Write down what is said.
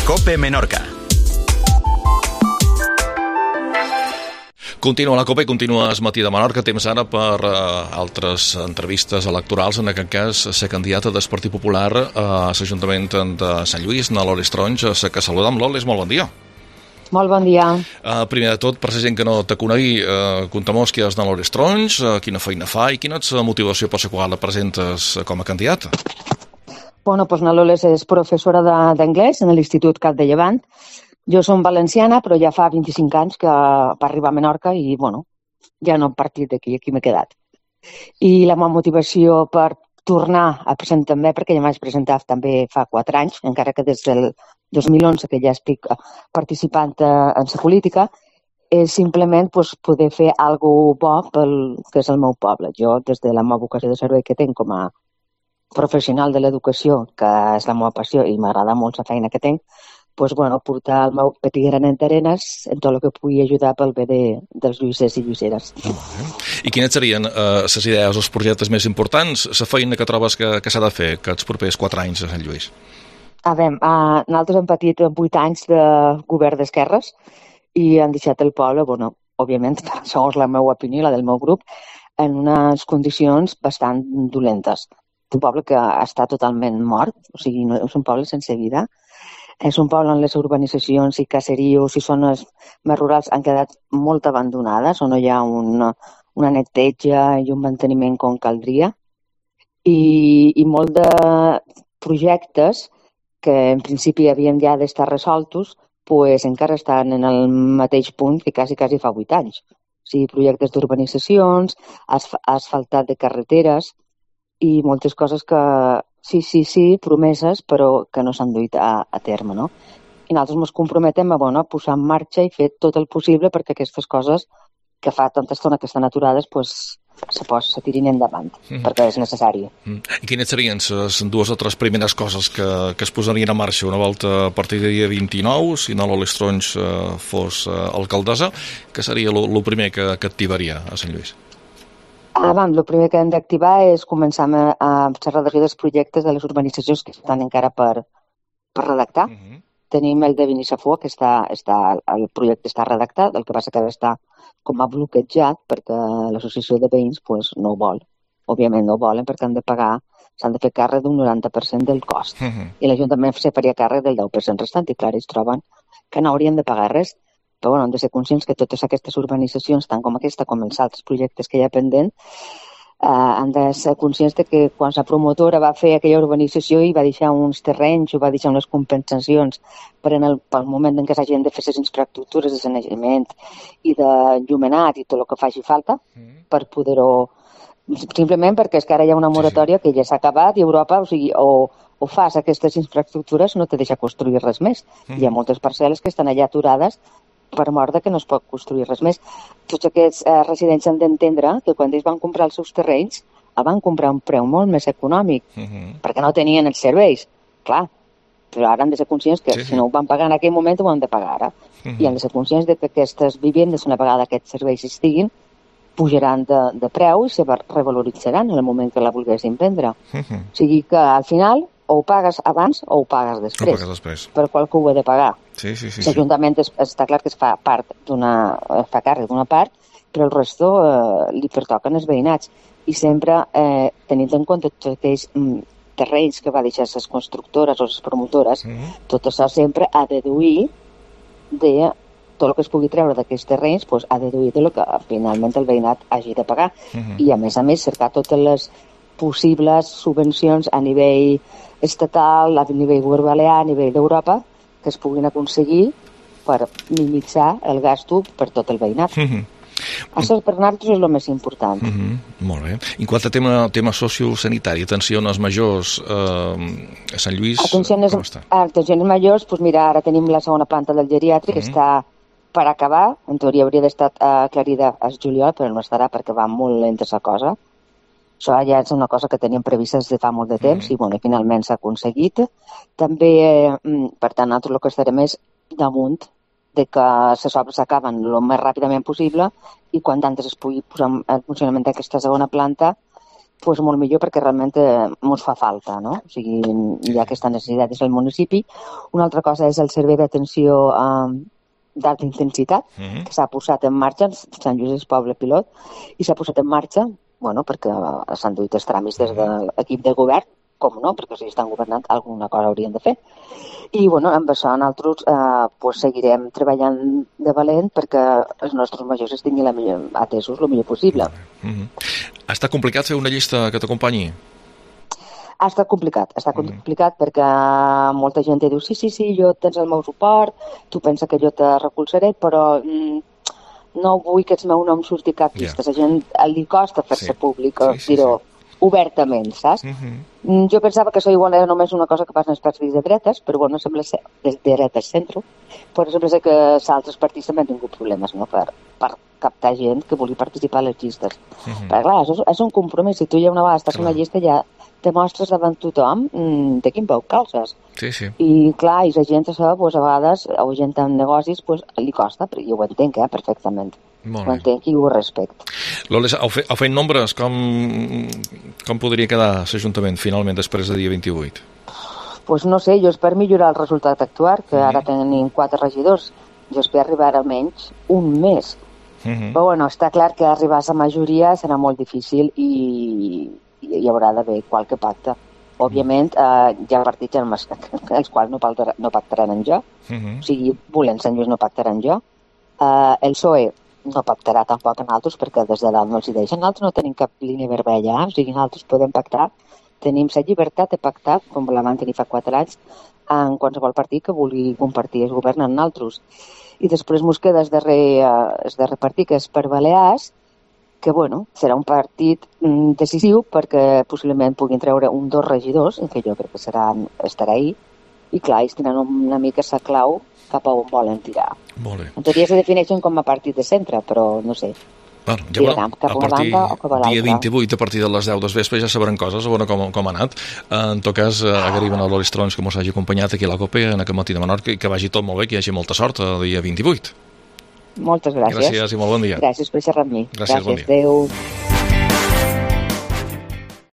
COPE Menorca. Continua la COPE i continues Matí de Menorca. Temps ara per altres entrevistes electorals. En aquest cas, ser candidata del Partit Popular a l'Ajuntament de Sant Lluís, na Loles Tronys. Que saludam, Loles, molt bon dia. Molt bon dia. Primer de tot, per la gent que no te conegui, contem-nos qui és na Loles Tronys, quina feina fa i quina és la motivació per la qual la presentes com a candidata. Bueno, doncs na Loles és professora d'anglès en l'Institut Cap de Llevant. Jo som valenciana, però ja fa 25 anys que va arribar a Menorca i, bueno, ja no he partit d'aquí, aquí m'he quedat. I la meva motivació per tornar a presentar-me, perquè ja m'haig presentat també fa 4 anys, encara que des del 2011 que ja estic participant en la política, és simplement poder fer alguna cosa bo pel que és el meu poble. Jo, des de la meva vocació de servei que tinc com a professional de l'educació, que és la meva passió i m'agrada molt la feina que tinc, portar el meu petit granet d'arenes en tot el que pugui ajudar pel bé dels lluïssers i lluïsseres. I quines serien les idees o els projectes més importants, la feina que trobes que s'ha de fer aquests propers 4 anys a Sant Lluís? A veure, nosaltres hem patit 8 anys de govern d'esquerres i han deixat el poble, òbviament, segons la meva opinió, la del meu grup, en unes condicions bastant dolentes. Un poble que està totalment mort, o sigui, no és un poble sense vida. És un poble on les urbanitzacions i caseríos i zones més rurals han quedat molt abandonades, on no hi ha una neteja i un manteniment com caldria. I molt de projectes que en principi havien ja d'estar resoltos, encara estan en el mateix punt que quasi fa 8 anys. O sigui, projectes d'urbanitzacions, asfaltat de carreteres i moltes coses que sí, promeses, però que no s'han duit a terme, no? I nosaltres ens comprometem a posar en marxa i fer tot el possible perquè aquestes coses que fa tanta estona que estan aturades se tirin endavant, perquè és necessari. I quines serien les 2 o 3 primeres coses que es posarien en marxa una volta a partir del dia 29, si no Loles Tronys fos alcaldessa? Què seria el primer que activaria a Sant Lluís? El primer que hem d'activar és començar a la redacció dels projectes de les urbanitzacions que estan encara per redactar. Tenim el de Benissafua, que el projecte està redactat, el que passa que està com a bloquejat perquè l'associació de veïns no ho vol. Òbviament no ho volen perquè s'han de fer càrrec d'un 90% del cost. I l'Ajuntament se faria càrrec del 10% restant i clar, ells troben que no haurien de pagar res. Però hem de ser conscients que totes aquestes urbanitzacions, tant com aquesta com els altres projectes que hi ha pendent, han de ser conscients que quan la promotora va fer aquella urbanització i va deixar uns terrenys o va deixar unes compensacions pel moment en què s'hagin de fer les infraestructures de sanejament i d'enllumenat i tot el que faci falta per poder-ho... Simplement perquè és que ara hi ha una moratòria que ja s'ha acabat i Europa, o fas aquestes infraestructures no te deixa construir res més. Hi ha moltes parcel·les que estan allà aturades per mort que no es pot construir res més. Tots aquests residents han d'entendre que quan ells van comprar els seus terrenys el van comprar a un preu molt més econòmic perquè no tenien els serveis. Clar, però ara han de ser conscients que si no ho van pagar en aquell moment ho han de pagar ara. I han de ser conscients que aquestes vivendes, una vegada aquests serveis estiguin, pujaran de preu i se revaloritzaran en el moment que la volguessin vendre. O sigui que al final o ho pagues abans o ho pagues després. Per qualque ho ha de pagar. L'Ajuntament està clar que es fa càrrec d'una part, però el resto li pertoquen els veïnats. I sempre tenint en compte tots aquells terrenys que va deixar les constructores o les promotores, tot això sempre ha de deduir de tot el que es pugui treure d'aquests terrenys, ha de deduir del que finalment el veïnat hagi de pagar. I a més cercar totes les possibles subvencions a nivell estatal, a nivell govern balear, a nivell d'Europa, que es puguin aconseguir per minimitzar el gasto per tot el veïnat. Això per nosaltres és el més important. Molt bé. En quant a tema sociosanitari, atenció als majors a Sant Lluís, com està? Atenció als majors, mira, ara tenim la segona planta del geriàtric, que està per acabar, en teoria hauria d'estar aclarida al juliol, però no estarà perquè va molt lenta la cosa. Això ja és una cosa que teníem prevista des de fa molt de temps i finalment s'ha aconseguit. També, per tant, nosaltres el que estarem és damunt de que les obres s'acaben el més ràpidament possible i quan antes es pugui posar en funcionament aquesta segona planta pues molt millor perquè realment ens fa falta, no? O sigui, hi ha aquesta necessitat des del municipi. Una altra cosa és el servei d'atenció d'alta intensitat, que s'ha posat en marxa, Sant Lluís és poble pilot, i s'ha posat en marxa, bueno, perquè s'han duit els tràmits des de l'equip de govern, com no, perquè si estan governant alguna cosa haurien de fer. I bueno, amb això nosaltres seguirem treballant de valent perquè els nostres majors estiguin atesos el millor possible. Ha estat complicat fer una llista que t'acompanyi? Ha estat complicat perquè molta gent diu sí, jo tens el meu suport, tu pensa que jo te recolzaré, però no vull que el meu nom surti cap llista. A la gent li costa fer-se públic, dir-ho obertament, saps? Jo pensava que això igual era només una cosa que passa en els partits de dretes, però bueno, sembla ser de dretes centro, però sembla ser que els altres partits també han tingut problemes, no?, per captar gent que vulgui participar a les llistes. Perquè clar, això és un compromís. Si tu ja una vegada estàs en una llista ja te mostres davant tothom de quin veu calces. I clar, i la gent això, a vegades, o gent amb negocis, li costa, però jo ho entenc, perfectament. Ho entenc i ho respecto. Loles, heu fet nombres? Com podria quedar l'Ajuntament finalment després del dia 28? Doncs no sé, jo espero millorar el resultat actual, que ara tenim 4 regidors. Jo espero arribar almenys un mes. Però bueno, està clar que arribar a la majoria serà molt difícil i hi haurà d'haver qualque pacte. Òbviament, hi ha partits els quals no pactaran amb jo, o sigui, volent Sant Lluís no pactaran jo. El PSOE no pactarà tampoc amb altres perquè des de dalt no els hi deixen. Nosaltres no tenim cap línia vermella, o sigui, nosaltres podem pactar. Tenim la llibertat de pactar, com la vam tenir fa 4 anys, en qualsevol partit que vulgui compartir el govern amb nosaltres. I després ens queda el darrer partit, que és per Balears, que bueno, serà un partit decisiu perquè possiblement puguin treure 1 o 2 regidors, que jo crec que estarà ahí, i clar, ells tenen una mica la clau cap a on volen tirar. En teoria se defineixen com a partit de centre, però no sé. Bueno, ja a partir dia 28, a partir de les 10 del vespre, ja sabran coses, a veure com ha anat. En tot cas, agraïm a l'Oli Trons que mos hagi acompanyat aquí a la COPE en aquest matí de Menorca i que vagi tot molt bé, que hi hagi molta sort el dia 28. Moltes gràcies. Gràcies i molt bon dia. Gràcies per xerrar amb mi. Gràcies, bon dia. Adéu.